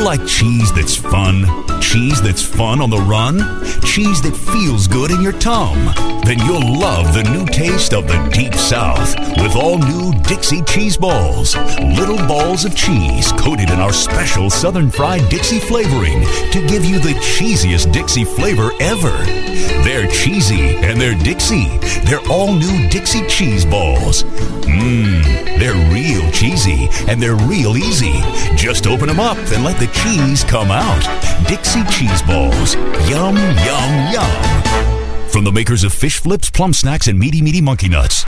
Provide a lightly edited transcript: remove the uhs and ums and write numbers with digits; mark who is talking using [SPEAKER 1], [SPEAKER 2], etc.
[SPEAKER 1] you like cheese that's fun? Cheese that's fun on the run? Cheese that feels good in your tongue? Then you'll love the new taste of the Deep South with all new Dixie Cheese Balls. Little balls of cheese coated in our special Southern Fried Dixie flavoring to give you the cheesiest Dixie flavor ever. They're cheesy and they're Dixie. They're all new Dixie Cheese Balls. They're real cheesy and they're real easy. Just open them up and let the cheese come out. Dixie Cheese Balls. Yum, yum, yum. From the makers of Fish Flips, Plum Snacks, and Meaty Monkey Nuts.